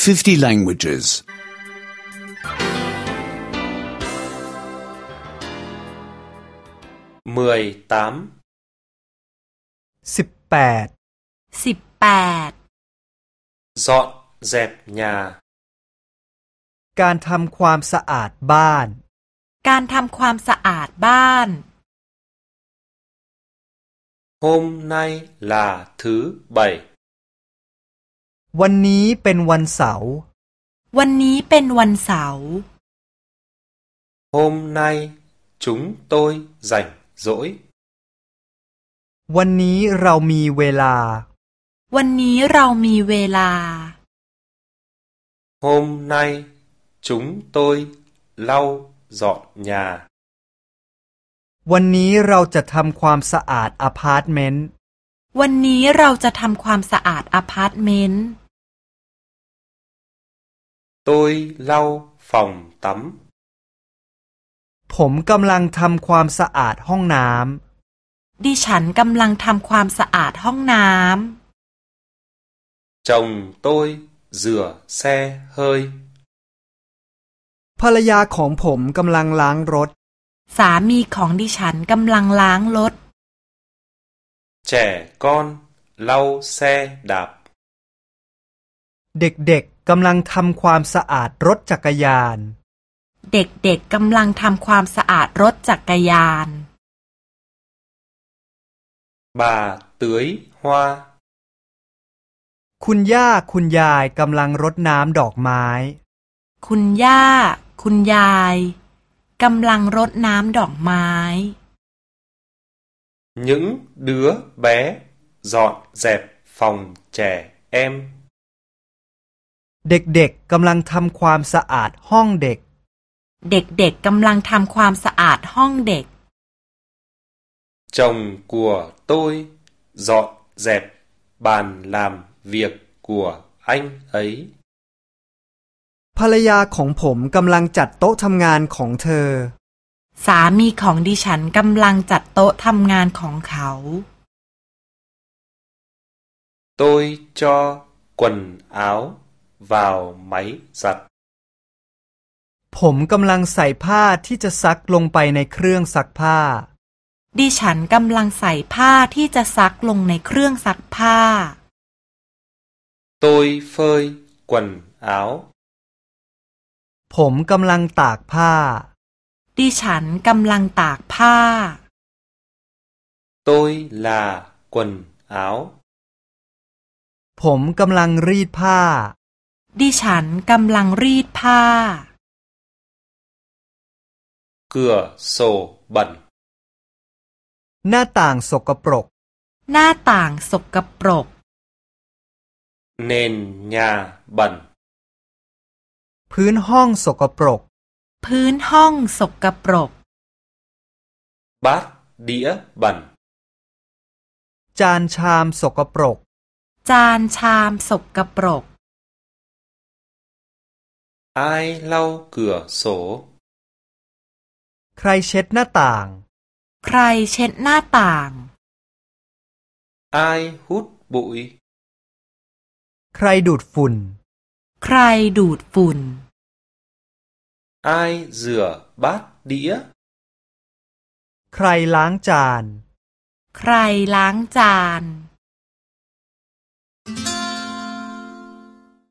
50 languages. 18 18 dọn dẹp nhà การทำความสะอาดบ้านการทำความสะอาดบ้าน hôm nay là thứ bảy วันนี้เป็นวันเสาร์วันนี้เป็นวันเสาร์ hôm nay chúng tôi rảnh rỗi วันนี้เรามีเวลาวันนี้เรามีเวลา hôm nay chúng tôi lau dọn nhà วันนี้เราจะทำความสะอาดอพาร์ตเมนต์วันนี้เราจะทำความสะอาดอพาร์ตเมนต์ tôi lau phòng tắm ผมกำลังทำความสะอาดห้องน้ำดิฉันกำลังทำความสะอาดห้องน้ำ chồng tôi rửa xe hơi ภรรยาของผมกำลังล้างรถสามีของดิฉันกำลังล้างรถ trẻ con lau xe đạp เด็กๆกำลังทำความสะอาดรถจักรยานเด็กๆกำลังทำความสะอาดรถจักรยาน bà tưới hoa คุณย่าคุณยายกำลังรดน้ำดอกไม้คุณย่าคุณยายกำลังรดน้ำดอกไม้ những đứa bé dọn dẹp phòng trẻ em เด็กๆกำลังทำความสะอาดห้องเด็กเด็กๆกำลังทำความสะอาดห้องเด็ก chồng của tôi dọn dẹp bàn làm việc của anh ấy ภรรยาของผมกำลังจัดโต๊ะทำงานของเธอสามีของดิฉันกำลังจัดโต๊ะทำงานของเขา tôi cho quần áo vào máy giặt ผมกำลังใส่ผ้าที่จะซักลงไปในเครื่องซักผ้าดิฉันกำลังใส่ผ้าที่จะซักลงในเครื่องซักผ้า tôi phơi quần áo ผมกำลังตากผ้าดิฉันกำลังตากผ้า tôi là quần áo ผมกำลังรีดผ้าดิฉันกำลังรีดผ้า cửa sổ bẩn หน้าต่างสกปรกหน้าต่างสกปรก nền nhà bẩn พื้นห้องสกปรกพื้นห้องสกปรก bát đĩa bẩn จานชามสกปรกจานชามสกปรก ai lau cửa sổ ใครเช็ดหน้าต่างใครเช็ดหน้าต่าง ai hút bụi ใครดูดฝุ่นใครดูดฝุ่น ai rửa bát đĩa ใครล้างจานใครล้างจาน